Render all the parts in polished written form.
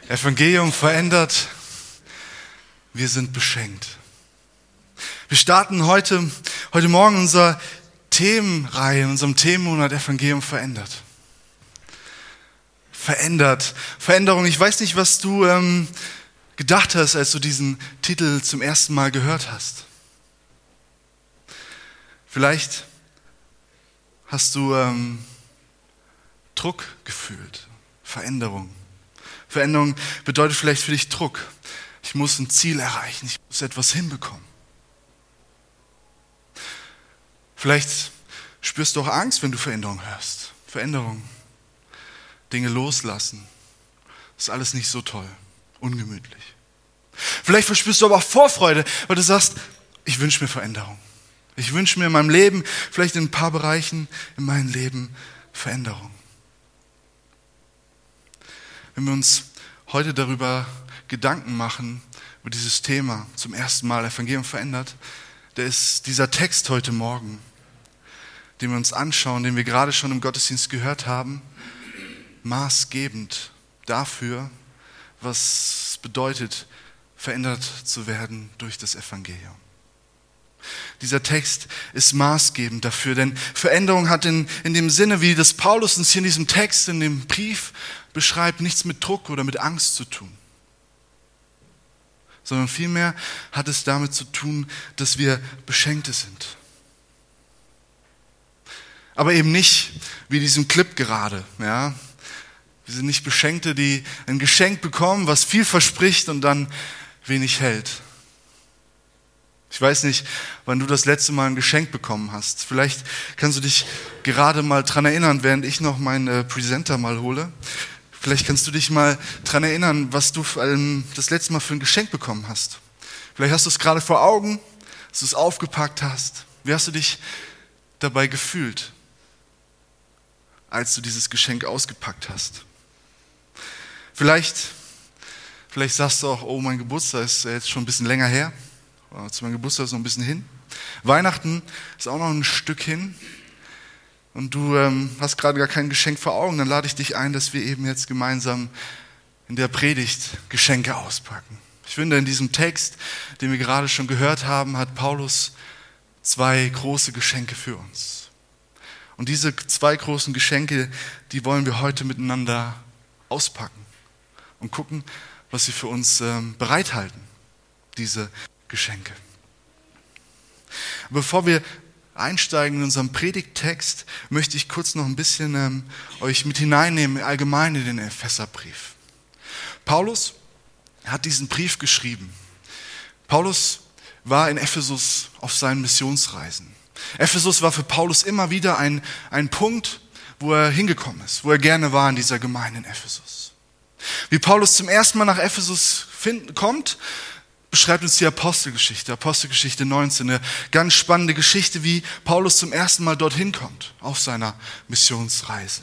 Evangelium verändert, wir sind beschenkt. Wir starten heute Morgen unsere Themenreihe, in unserem Themenmonat Evangelium verändert. Veränderung. Ich weiß nicht, was du gedacht hast, als du diesen Titel zum ersten Mal gehört hast. Vielleicht hast du Druck gefühlt. Veränderung. Veränderung bedeutet vielleicht für dich Druck. Ich muss ein Ziel erreichen, ich muss etwas hinbekommen. Vielleicht spürst du auch Angst, wenn du Veränderung hörst. Veränderung, Dinge loslassen, ist alles nicht so toll, ungemütlich. Vielleicht verspürst du aber auch Vorfreude, weil du sagst, ich wünsche mir Veränderung. Ich wünsche mir in meinem Leben, vielleicht in ein paar Bereichen in meinem Leben Veränderung. Wenn wir uns heute darüber Gedanken machen, über dieses Thema zum ersten Mal Evangelium verändert, da ist dieser Text heute Morgen, den wir uns anschauen, den wir gerade schon im Gottesdienst gehört haben, maßgebend dafür, was es bedeutet, verändert zu werden durch das Evangelium. Dieser Text ist maßgebend dafür, denn Veränderung hat in dem Sinne, wie das Paulus uns hier in diesem Text, in dem Brief beschreibt, nichts mit Druck oder mit Angst zu tun. Sondern vielmehr hat es damit zu tun, dass wir Beschenkte sind. Aber eben nicht wie diesem Clip gerade. Ja? Wir sind nicht Beschenkte, die ein Geschenk bekommen, was viel verspricht und dann wenig hält. Ich weiß nicht, wann du das letzte Mal ein Geschenk bekommen hast. Vielleicht kannst du dich gerade mal dran erinnern, während ich noch meinen Presenter mal hole. Vielleicht kannst du dich mal dran erinnern, was du das letzte Mal für ein Geschenk bekommen hast. Vielleicht hast du es gerade vor Augen, dass du es aufgepackt hast. Wie hast du dich dabei gefühlt, als du dieses Geschenk ausgepackt hast? Vielleicht sagst du auch, oh, mein Geburtstag ist jetzt schon ein bisschen länger her. Zu meinem Geburtstag ist noch ein bisschen hin. Weihnachten ist auch noch ein Stück hin. Und du hast gerade gar kein Geschenk vor Augen, dann lade ich dich ein, dass wir eben jetzt gemeinsam in der Predigt Geschenke auspacken. Ich finde, in diesem Text, den wir gerade schon gehört haben, hat Paulus 2 große Geschenke für uns. Und diese 2 großen Geschenke, die wollen wir heute miteinander auspacken und gucken, was sie für uns bereithalten, diese Geschenke. Bevor wir einsteigen in unseren Predigttext, möchte ich kurz noch ein bisschen euch mit hineinnehmen, allgemein in den Epheserbrief. Paulus hat diesen Brief geschrieben. Paulus war in Ephesus auf seinen Missionsreisen. Ephesus war für Paulus immer wieder ein Punkt, wo er hingekommen ist, wo er gerne war in dieser Gemeinde in Ephesus. Wie Paulus zum ersten Mal nach Ephesus kommt, beschreibt uns die Apostelgeschichte 19, eine ganz spannende Geschichte, wie Paulus zum ersten Mal dorthin kommt, auf seiner Missionsreise.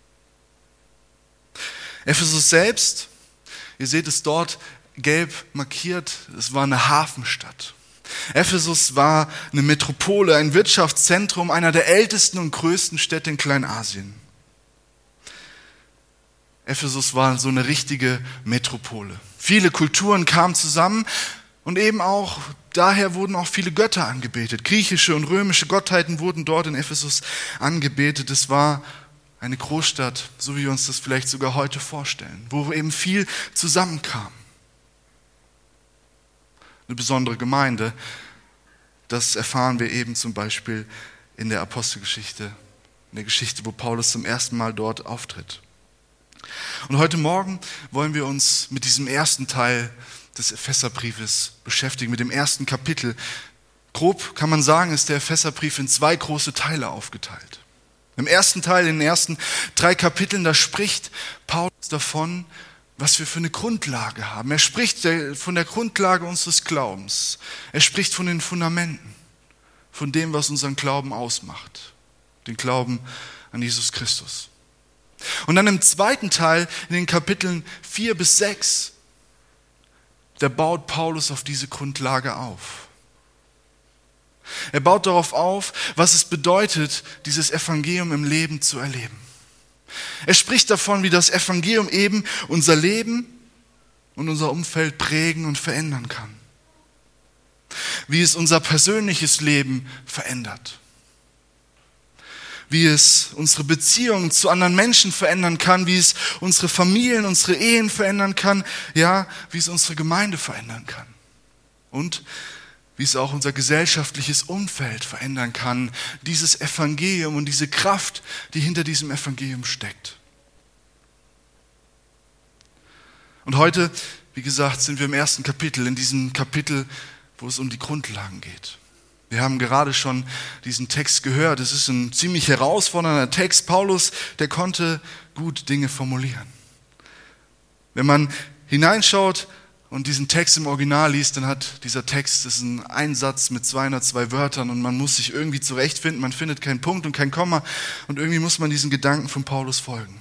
Ephesus selbst, ihr seht es dort gelb markiert, es war eine Hafenstadt. Ephesus war eine Metropole, ein Wirtschaftszentrum, einer der ältesten und größten Städte in Kleinasien. Ephesus war so eine richtige Metropole. Viele Kulturen kamen zusammen und eben auch daher wurden auch viele Götter angebetet. Griechische und römische Gottheiten wurden dort in Ephesus angebetet. Es war eine Großstadt, so wie wir uns das vielleicht sogar heute vorstellen, wo eben viel zusammenkam. Eine besondere Gemeinde, das erfahren wir eben zum Beispiel in der Apostelgeschichte, in der Geschichte, wo Paulus zum ersten Mal dort auftritt. Und heute Morgen wollen wir uns mit diesem ersten Teil des Epheserbriefes beschäftigen, mit dem ersten Kapitel. Grob kann man sagen, ist der Epheserbrief in 2 große Teile aufgeteilt. Im ersten Teil, in den ersten 3 Kapiteln, da spricht Paulus davon, was wir für eine Grundlage haben. Er spricht von der Grundlage unseres Glaubens. Er spricht von den Fundamenten, von dem, was unseren Glauben ausmacht. Den Glauben an Jesus Christus. Und dann im zweiten Teil, in den Kapiteln 4 bis 6, da baut Paulus auf diese Grundlage auf. Er baut darauf auf, was es bedeutet, dieses Evangelium im Leben zu erleben. Er spricht davon, wie das Evangelium eben unser Leben und unser Umfeld prägen und verändern kann. Wie es unser persönliches Leben verändert. Wie es unsere Beziehungen zu anderen Menschen verändern kann, wie es unsere Familien, unsere Ehen verändern kann, ja, wie es unsere Gemeinde verändern kann. Und wie es auch unser gesellschaftliches Umfeld verändern kann, dieses Evangelium und diese Kraft, die hinter diesem Evangelium steckt. Und heute, wie gesagt, sind wir im ersten Kapitel, in diesem Kapitel, wo es um die Grundlagen geht. Wir haben gerade schon diesen Text gehört. Es ist ein ziemlich herausfordernder Text. Paulus, der konnte gut Dinge formulieren. Wenn man hineinschaut und diesen Text im Original liest, dann hat dieser Text, das ist ein Einsatz mit 202 Wörtern und man muss sich irgendwie zurechtfinden. Man findet keinen Punkt und kein Komma und irgendwie muss man diesen Gedanken von Paulus folgen.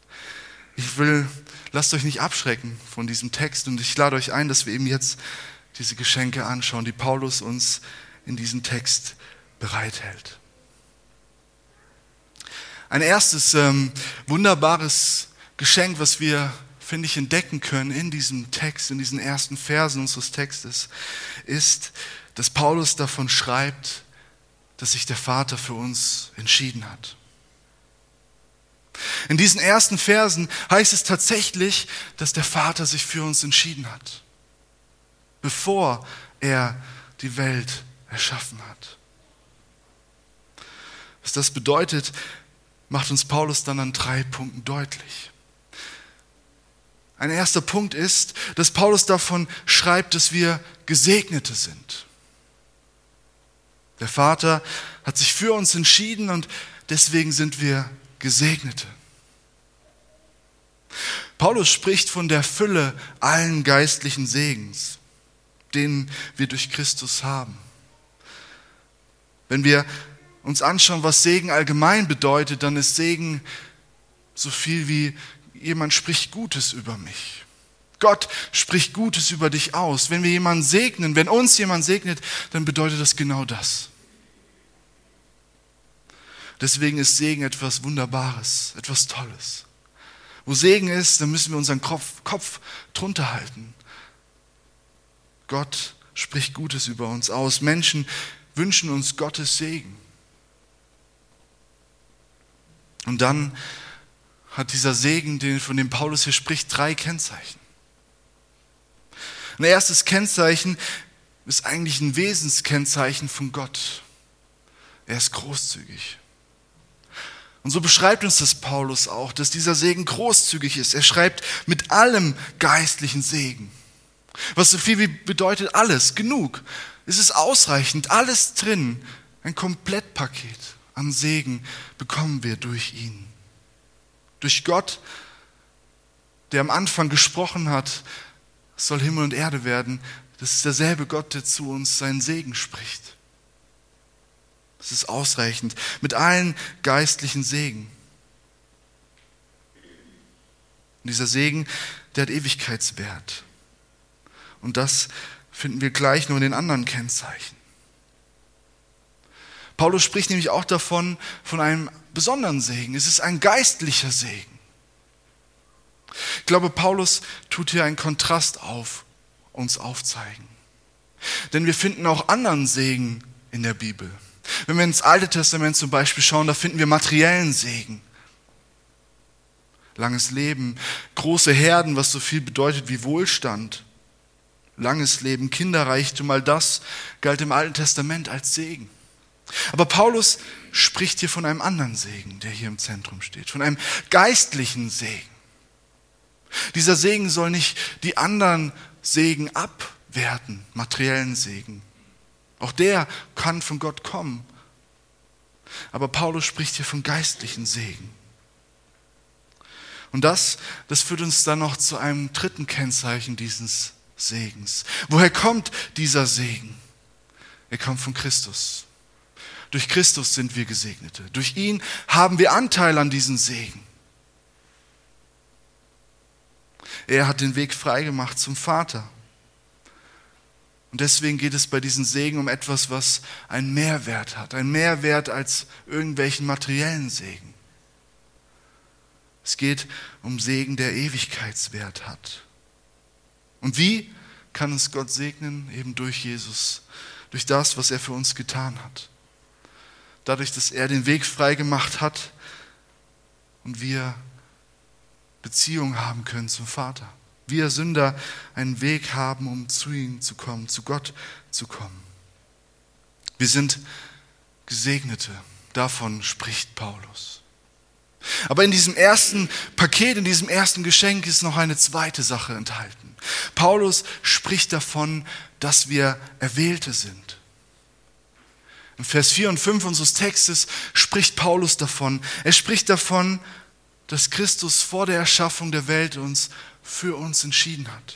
Lasst euch nicht abschrecken von diesem Text und ich lade euch ein, dass wir eben jetzt diese Geschenke anschauen, die Paulus uns in diesem Text bereithält. Ein erstes wunderbares Geschenk, was wir, finde ich, entdecken können in diesem Text, in diesen ersten Versen unseres Textes, ist, dass Paulus davon schreibt, dass sich der Vater für uns entschieden hat. In diesen ersten Versen heißt es tatsächlich, dass der Vater sich für uns entschieden hat, bevor er die Welt erschaffen hat. Was das bedeutet, macht uns Paulus dann an 3 Punkten deutlich. Ein erster Punkt ist, dass Paulus davon schreibt, dass wir Gesegnete sind. Der Vater hat sich für uns entschieden und deswegen sind wir Gesegnete. Paulus spricht von der Fülle allen geistlichen Segens, den wir durch Christus haben. Wenn wir uns anschauen, was Segen allgemein bedeutet, dann ist Segen so viel wie jemand spricht Gutes über mich. Gott spricht Gutes über dich aus. Wenn wir jemanden segnen, wenn uns jemand segnet, dann bedeutet das genau das. Deswegen ist Segen etwas Wunderbares, etwas Tolles. Wo Segen ist, dann müssen wir unseren Kopf drunter halten. Gott spricht Gutes über uns aus. Menschen wünschen uns Gottes Segen. Und dann hat dieser Segen, von dem Paulus hier spricht, 3 Kennzeichen. Ein erstes Kennzeichen ist eigentlich ein Wesenskennzeichen von Gott. Er ist großzügig. Und so beschreibt uns das Paulus auch, dass dieser Segen großzügig ist. Er schreibt mit allem geistlichen Segen. Was so viel wie bedeutet alles, genug. Es ist ausreichend, alles drin. Ein Komplettpaket an Segen bekommen wir durch ihn. Durch Gott, der am Anfang gesprochen hat, es soll Himmel und Erde werden. Das ist derselbe Gott, der zu uns seinen Segen spricht. Das ist ausreichend. Mit allen geistlichen Segen. Und dieser Segen, der hat Ewigkeitswert. Und das finden wir gleich nur in den anderen Kennzeichen. Paulus spricht nämlich auch davon, von einem besonderen Segen. Es ist ein geistlicher Segen. Ich glaube, Paulus tut hier einen Kontrast uns aufzeigen. Denn wir finden auch anderen Segen in der Bibel. Wenn wir ins Alte Testament zum Beispiel schauen, da finden wir materiellen Segen. Langes Leben, große Herden, was so viel bedeutet wie Wohlstand. Langes Leben, Kinderreichtum, all das galt im Alten Testament als Segen. Aber Paulus spricht hier von einem anderen Segen, der hier im Zentrum steht, von einem geistlichen Segen. Dieser Segen soll nicht die anderen Segen abwerten, materiellen Segen. Auch der kann von Gott kommen. Aber Paulus spricht hier von geistlichen Segen. Und das führt uns dann noch zu einem dritten Kennzeichen dieses Segens. Woher kommt dieser Segen? Er kommt von Christus. Durch Christus sind wir Gesegnete. Durch ihn haben wir Anteil an diesem Segen. Er hat den Weg freigemacht zum Vater. Und deswegen geht es bei diesem Segen um etwas, was einen Mehrwert hat. Einen Mehrwert als irgendwelchen materiellen Segen. Es geht um Segen, der Ewigkeitswert hat. Und wie kann uns Gott segnen? Eben durch Jesus, durch das, was er für uns getan hat. Dadurch, dass er den Weg frei gemacht hat und wir Beziehung haben können zum Vater. Wir Sünder einen Weg haben, um zu ihm zu kommen, zu Gott zu kommen. Wir sind Gesegnete, davon spricht Paulus. Aber in diesem ersten Paket, in diesem ersten Geschenk ist noch eine zweite Sache enthalten. Paulus spricht davon, dass wir Erwählte sind. In Vers 4 und 5 unseres Textes spricht Paulus davon. Er spricht davon, dass Christus vor der Erschaffung der Welt für uns entschieden hat.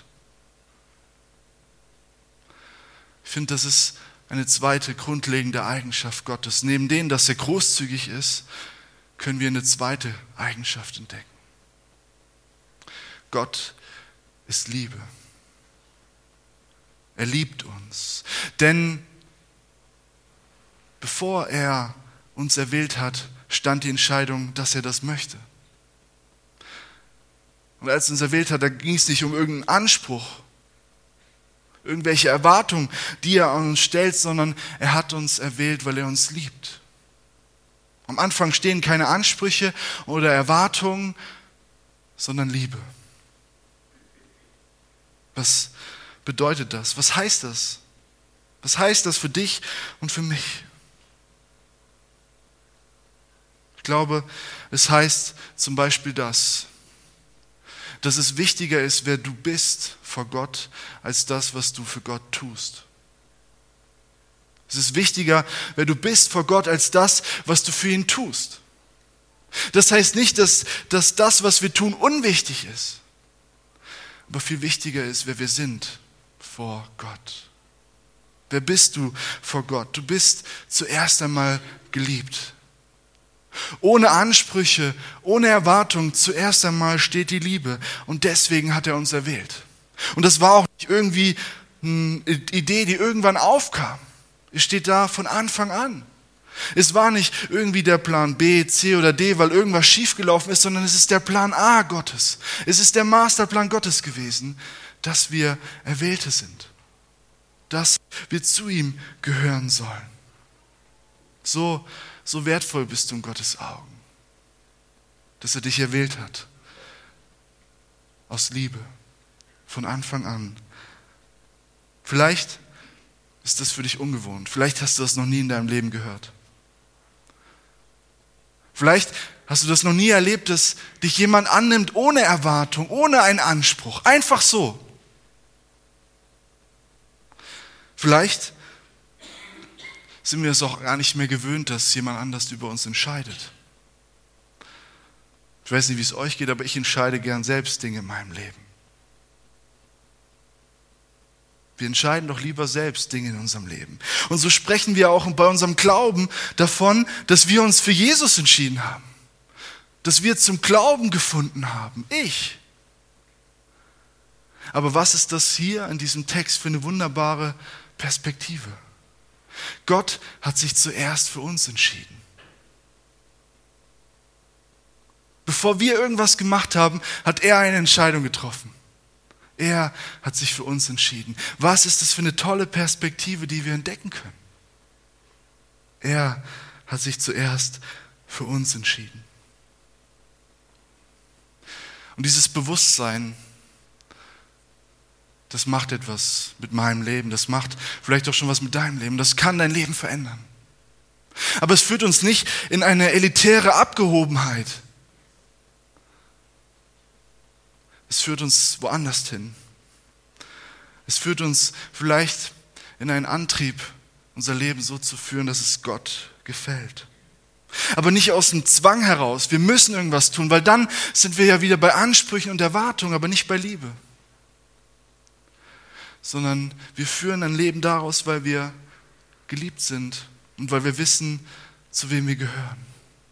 Ich finde, das ist eine zweite grundlegende Eigenschaft Gottes. Neben dem, dass er großzügig ist, können wir eine zweite Eigenschaft entdecken. Gott ist Liebe. Er liebt uns. Denn bevor er uns erwählt hat, stand die Entscheidung, dass er das möchte. Und als er uns erwählt hat, da ging es nicht um irgendeinen Anspruch, irgendwelche Erwartungen, die er an uns stellt, sondern er hat uns erwählt, weil er uns liebt. Am Anfang stehen keine Ansprüche oder Erwartungen, sondern Liebe. Was bedeutet das? Was heißt das? Was heißt das für dich und für mich? Ich glaube, es heißt zum Beispiel dass es wichtiger ist, wer du bist vor Gott, als das, was du für Gott tust. Es ist wichtiger, wer du bist vor Gott, als das, was du für ihn tust. Das heißt nicht, dass das, was wir tun, unwichtig ist. Aber viel wichtiger ist, wer wir sind vor Gott. Wer bist du vor Gott? Du bist zuerst einmal geliebt. Ohne Ansprüche, ohne Erwartung, zuerst einmal steht die Liebe. Und deswegen hat er uns erwählt. Und das war auch nicht irgendwie eine Idee, die irgendwann aufkam. Es steht da von Anfang an. Es war nicht irgendwie der Plan B, C oder D, weil irgendwas schiefgelaufen ist, sondern es ist der Plan A Gottes. Es ist der Masterplan Gottes gewesen, dass wir Erwählte sind. Dass wir zu ihm gehören sollen. So wertvoll bist du in Gottes Augen, dass er dich erwählt hat. Aus Liebe. Von Anfang an. Vielleicht ist das für dich ungewohnt. Vielleicht hast du das noch nie in deinem Leben gehört. Vielleicht hast du das noch nie erlebt, dass dich jemand annimmt ohne Erwartung, ohne einen Anspruch. Einfach so. Vielleicht sind wir es auch gar nicht mehr gewöhnt, dass jemand anders über uns entscheidet. Ich weiß nicht, wie es euch geht, aber ich entscheide gern selbst Dinge in meinem Leben. Wir entscheiden doch lieber selbst Dinge in unserem Leben. Und so sprechen wir auch bei unserem Glauben davon, dass wir uns für Jesus entschieden haben. Dass wir zum Glauben gefunden haben. Ich. Aber was ist das hier in diesem Text für eine wunderbare Perspektive? Gott hat sich zuerst für uns entschieden. Bevor wir irgendwas gemacht haben, hat er eine Entscheidung getroffen. Er hat sich für uns entschieden. Was ist das für eine tolle Perspektive, die wir entdecken können? Er hat sich zuerst für uns entschieden. Und dieses Bewusstsein, das macht etwas mit meinem Leben, das macht vielleicht auch schon was mit deinem Leben, das kann dein Leben verändern. Aber es führt uns nicht in eine elitäre Abgehobenheit. Es führt uns woanders hin. Es führt uns vielleicht in einen Antrieb, unser Leben so zu führen, dass es Gott gefällt. Aber nicht aus dem Zwang heraus, wir müssen irgendwas tun, weil dann sind wir ja wieder bei Ansprüchen und Erwartungen, aber nicht bei Liebe. Sondern wir führen ein Leben daraus, weil wir geliebt sind und weil wir wissen, zu wem wir gehören.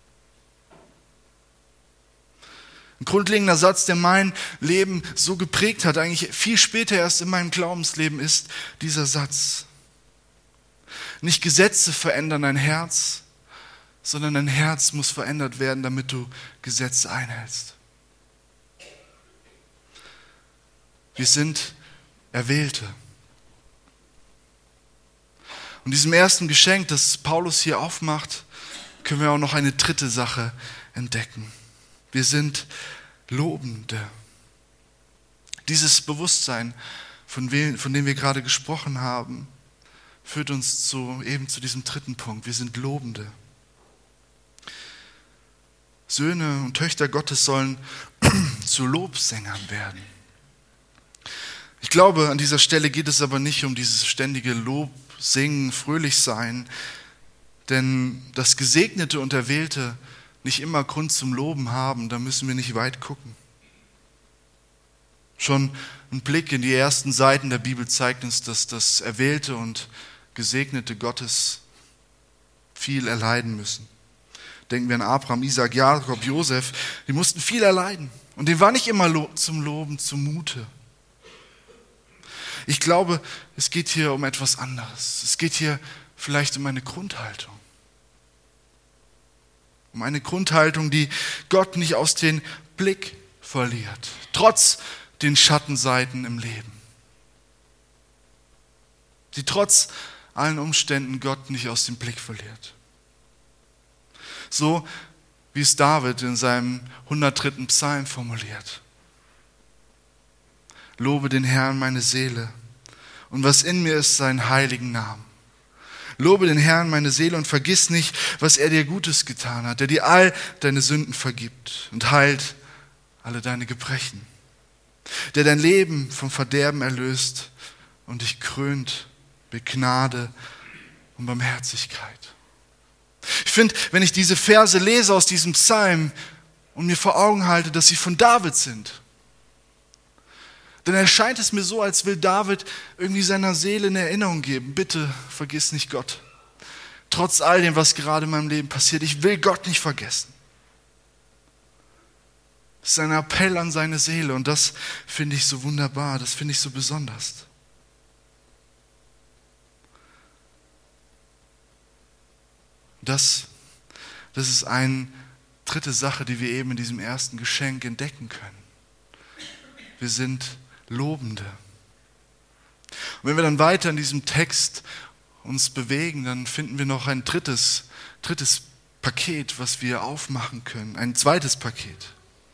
Ein grundlegender Satz, der mein Leben so geprägt hat, eigentlich viel später erst in meinem Glaubensleben, ist dieser Satz. Nicht Gesetze verändern dein Herz, sondern dein Herz muss verändert werden, damit du Gesetze einhältst. Wir sind Erwählte. Und diesem ersten Geschenk, das Paulus hier aufmacht, können wir auch noch eine dritte Sache entdecken. Wir sind Lobende. Dieses Bewusstsein, von dem wir gerade gesprochen haben, führt uns zu diesem dritten Punkt. Wir sind Lobende. Söhne und Töchter Gottes sollen zu Lobsängern werden. Ich glaube, an dieser Stelle geht es aber nicht um dieses ständige Lob, Singen, fröhlich sein, denn dass Gesegnete und Erwählte nicht immer Grund zum Loben haben, da müssen wir nicht weit gucken. Schon ein Blick in die ersten Seiten der Bibel zeigt uns, dass das Erwählte und Gesegnete Gottes viel erleiden müssen. Denken wir an Abraham, Isaak, Jakob, Josef, die mussten viel erleiden. Und denen war nicht immer zum Loben zumute. Ich glaube, es geht hier um etwas anderes. Es geht hier vielleicht um eine Grundhaltung. Um eine Grundhaltung, die Gott nicht aus dem Blick verliert. Trotz den Schattenseiten im Leben. Die trotz allen Umständen Gott nicht aus dem Blick verliert. So wie es David in seinem 103. Psalm formuliert. Lobe den Herrn meine Seele und was in mir ist, seinen heiligen Namen. Lobe den Herrn meine Seele und vergiss nicht, was er dir Gutes getan hat, der dir all deine Sünden vergibt und heilt alle deine Gebrechen. Der dein Leben vom Verderben erlöst und dich krönt mit Gnade und Barmherzigkeit. Ich finde, wenn ich diese Verse lese aus diesem Psalm und mir vor Augen halte, dass sie von David sind, dann erscheint es mir so, als will David irgendwie seiner Seele eine Erinnerung geben. Bitte vergiss nicht Gott. Trotz all dem, was gerade in meinem Leben passiert, ich will Gott nicht vergessen. Das ist ein Appell an seine Seele und das finde ich so wunderbar, das finde ich so besonders. Das ist eine dritte Sache, die wir eben in diesem ersten Geschenk entdecken können. Wir sind Lobende. Und wenn wir dann weiter in diesem Text uns bewegen, dann finden wir noch ein drittes Paket, was wir aufmachen können. Ein zweites Paket.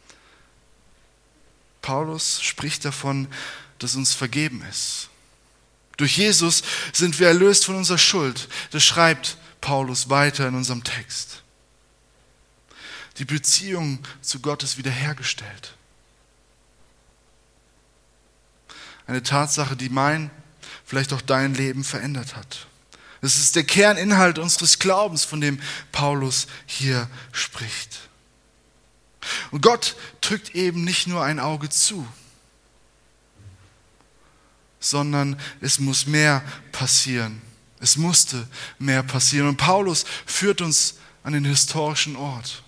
Paulus spricht davon, dass uns vergeben ist. Durch Jesus sind wir erlöst von unserer Schuld. Das schreibt Paulus weiter in unserem Text. Die Beziehung zu Gott ist wiederhergestellt. Eine Tatsache, die mein, vielleicht auch dein Leben verändert hat. Das ist der Kerninhalt unseres Glaubens, von dem Paulus hier spricht. Und Gott drückt eben nicht nur ein Auge zu, sondern es muss mehr passieren. Es musste mehr passieren. Und Paulus führt uns an den historischen Ort.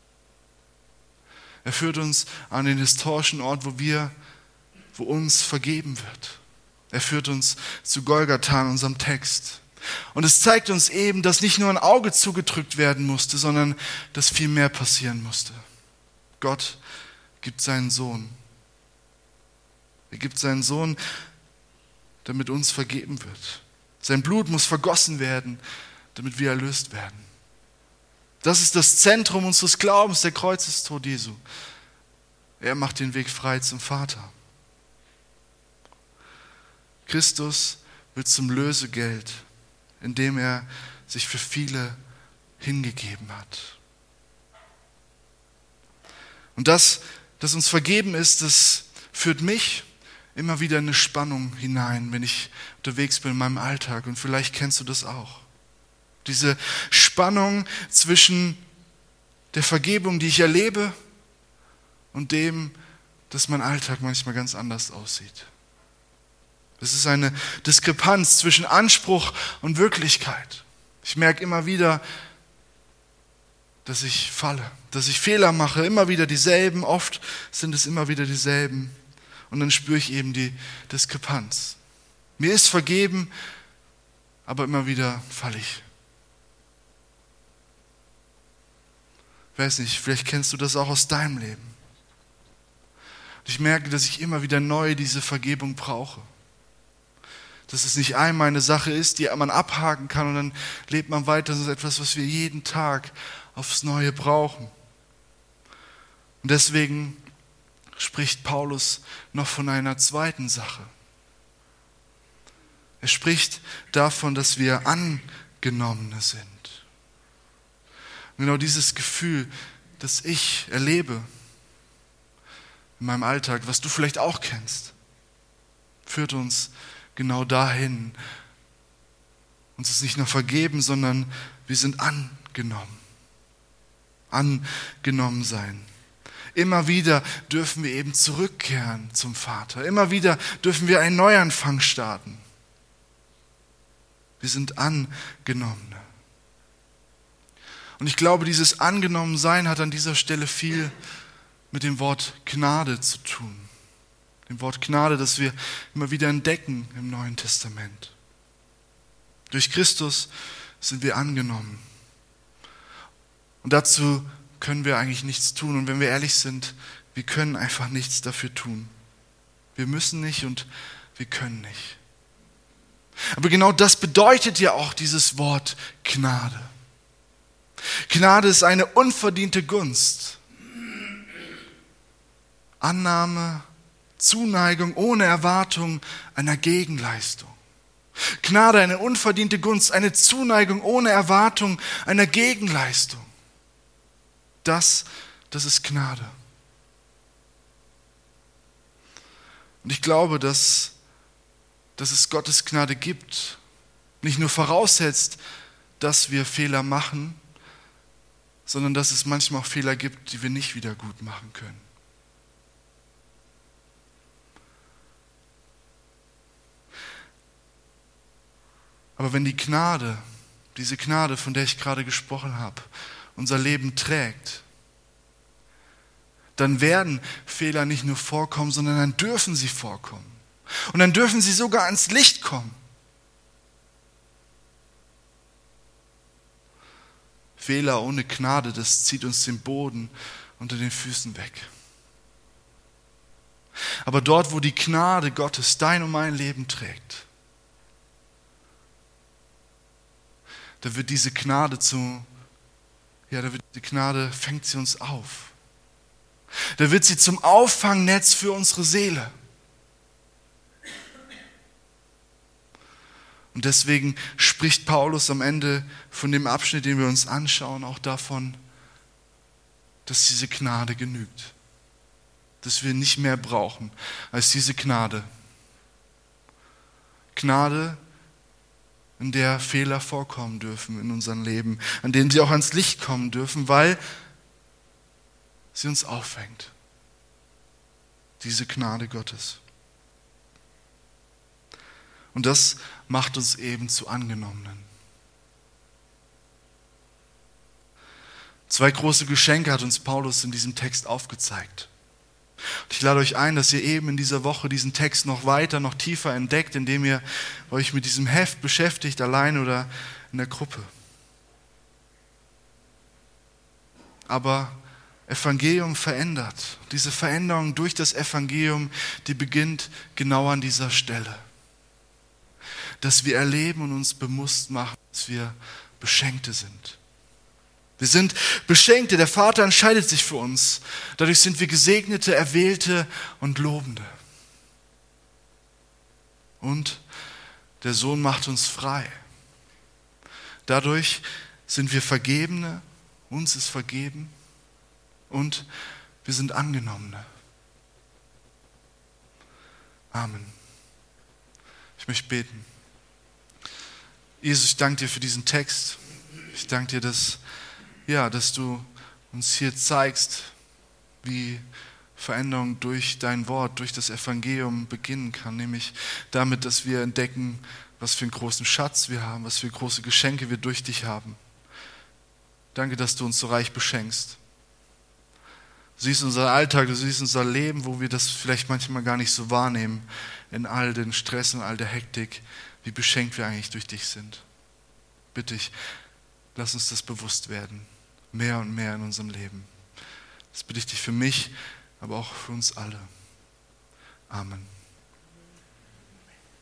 Er führt uns an den historischen Ort, wo uns vergeben wird. Er führt uns zu Golgatha in unserem Text. Und es zeigt uns eben, dass nicht nur ein Auge zugedrückt werden musste, sondern dass viel mehr passieren musste. Gott gibt seinen Sohn. Er gibt seinen Sohn, damit uns vergeben wird. Sein Blut muss vergossen werden, damit wir erlöst werden. Das ist das Zentrum unseres Glaubens, der Kreuzestod Jesu. Er macht den Weg frei zum Vater. Christus wird zum Lösegeld, indem er sich für viele hingegeben hat. Und das uns vergeben ist, das führt mich immer wieder in eine Spannung hinein, wenn ich unterwegs bin in meinem Alltag. Und vielleicht kennst du das auch. Diese Spannung zwischen der Vergebung, die ich erlebe, und dem, dass mein Alltag manchmal ganz anders aussieht. Es ist eine Diskrepanz zwischen Anspruch und Wirklichkeit. Ich merke immer wieder, dass ich falle, dass ich Fehler mache, immer wieder dieselben, oft sind es immer wieder dieselben. Und dann spüre ich eben die Diskrepanz. Mir ist vergeben, aber immer wieder falle ich. Ich weiß nicht, vielleicht kennst du das auch aus deinem Leben. Ich merke, dass ich immer wieder neu diese Vergebung brauche. Dass es nicht einmal eine Sache ist, die man abhaken kann und dann lebt man weiter. Das ist etwas, was wir jeden Tag aufs Neue brauchen. Und deswegen spricht Paulus noch von einer zweiten Sache. Er spricht davon, dass wir Angenommene sind. Und genau dieses Gefühl, das ich erlebe in meinem Alltag, was du vielleicht auch kennst, führt uns genau dahin. Uns ist nicht nur vergeben, sondern wir sind angenommen. Angenommen sein. Immer wieder dürfen wir eben zurückkehren zum Vater. Immer wieder dürfen wir einen Neuanfang starten. Wir sind Angenommene. Und ich glaube, dieses Angenommensein hat an dieser Stelle viel mit dem Wort Gnade zu tun. Dem Wort Gnade, das wir immer wieder entdecken im Neuen Testament. Durch Christus sind wir angenommen. Und dazu können wir eigentlich nichts tun. Und wenn wir ehrlich sind, wir können einfach nichts dafür tun. Wir müssen nicht und wir können nicht. Aber genau das bedeutet ja auch dieses Wort Gnade. Gnade ist eine unverdiente Gunst. Annahme, Zuneigung ohne Erwartung einer Gegenleistung. Gnade, eine unverdiente Gunst, eine Zuneigung ohne Erwartung einer Gegenleistung. Das ist Gnade. Und ich glaube, dass es Gottes Gnade gibt, nicht nur voraussetzt, dass wir Fehler machen, sondern dass es manchmal auch Fehler gibt, die wir nicht wieder gut machen können. Aber wenn die Gnade, diese Gnade, von der ich gerade gesprochen habe, unser Leben trägt, dann werden Fehler nicht nur vorkommen, sondern dann dürfen sie vorkommen. Und dann dürfen sie sogar ans Licht kommen. Fehler ohne Gnade, das zieht uns den Boden unter den Füßen weg. Aber dort, wo die Gnade Gottes dein und mein Leben trägt, da wird diese Gnade fängt sie uns auf. Da wird sie zum Auffangnetz für unsere Seele. Und deswegen spricht Paulus am Ende von dem Abschnitt, den wir uns anschauen, auch davon, dass diese Gnade genügt. Dass wir nicht mehr brauchen als diese Gnade. Gnade, in der Fehler vorkommen dürfen in unserem Leben, an denen sie auch ans Licht kommen dürfen, weil sie uns auffängt. Diese Gnade Gottes. Und das macht uns eben zu Angenommenen. 2 große Geschenke hat uns Paulus in diesem Text aufgezeigt. Und ich lade euch ein, dass ihr eben in dieser Woche diesen Text noch weiter, noch tiefer entdeckt, indem ihr euch mit diesem Heft beschäftigt, allein oder in der Gruppe. Aber Evangelium verändert. Diese Veränderung durch das Evangelium, die beginnt genau an dieser Stelle. Dass wir erleben und uns bewusst machen, dass wir Beschenkte sind. Wir sind Beschenkte, der Vater entscheidet sich für uns. Dadurch sind wir Gesegnete, Erwählte und Lobende. Und der Sohn macht uns frei. Dadurch sind wir Vergebene, uns ist vergeben und wir sind Angenommene. Amen. Ich möchte beten. Jesus, ich danke dir für diesen Text. Ich danke dir, dass du uns hier zeigst, wie Veränderung durch dein Wort, durch das Evangelium beginnen kann. Nämlich damit, dass wir entdecken, was für einen großen Schatz wir haben, was für große Geschenke wir durch dich haben. Danke, dass du uns so reich beschenkst. Du siehst unseren Alltag, du siehst unser Leben, wo wir das vielleicht manchmal gar nicht so wahrnehmen, in all den Stress und all der Hektik, wie beschenkt wir eigentlich durch dich sind. Bitte ich, lass uns das bewusst werden, mehr und mehr in unserem Leben. Das bitte ich dich für mich, aber auch für uns alle. Amen.